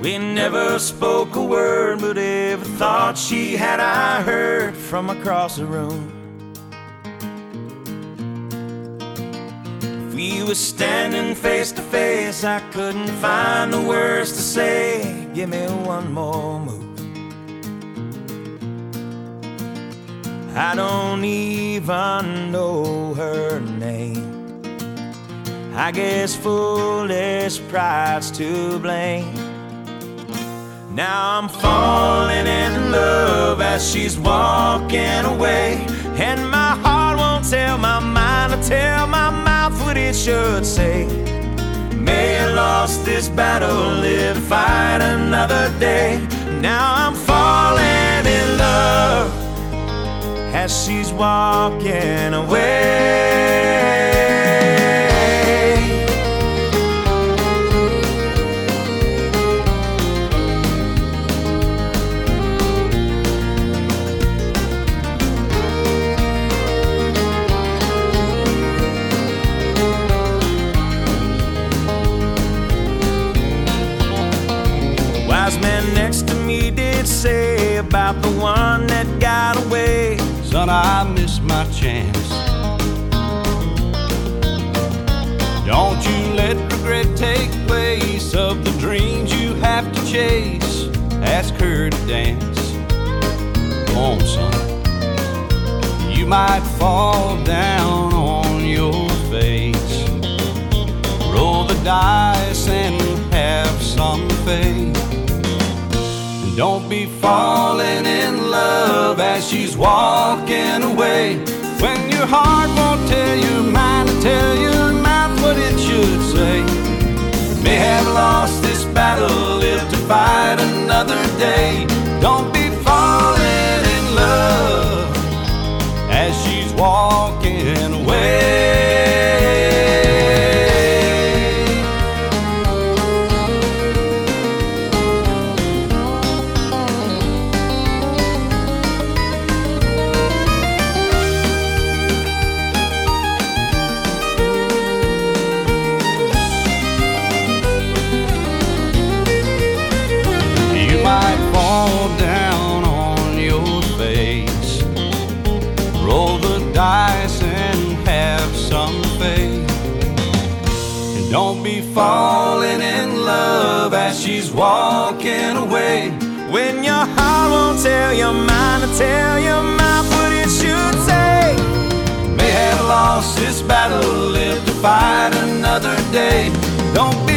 We never spoke a word, but every thought she had I heard from across the room. If we were standing face to face, I couldn't find the words to say. Give me one more move. I don't even know her name. I guess foolish pride's to blame. Now I'm falling in love as she's walking away, and my heart won't tell my mind or tell my mouth what it should say. May I lost this battle, live to fight another day. Now I'm falling in love as she's walking away. Wise man next to me did say about the one that got away, son, I missed my chance. Don't you let regret take place of the dreams you have to chase. Ask her to dance. Come on, son. You might fall down on your face. Roll the dice and have some faith. Don't be falling in love as she's walking away, when your heart won't tell your mind to tell your mouth what it should say. May have lost this battle, live to fight another day. Don't be falling in love as she's walking away. Dice and have some faith. And don't be falling in love as she's walking away, when your heart won't tell your mind to tell your mouth what it should say. May have lost this battle, live to fight another day. Don't be